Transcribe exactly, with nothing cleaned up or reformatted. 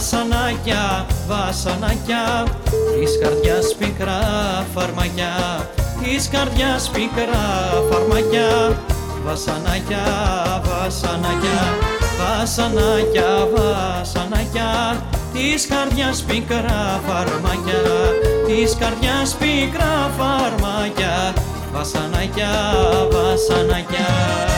Βασανάκια, βασανάκια, της καρδιάς πικρά φαρμακιά, της καρδιάς πικρά φαρμακιά. Βασανάκια, βασανάκια, βασανάκια, βασανάκια, της καρδιάς πικρά φαρμακιά, της καρδιάς πικρά φαρμακιά. Βασανάκια, βασανάκια.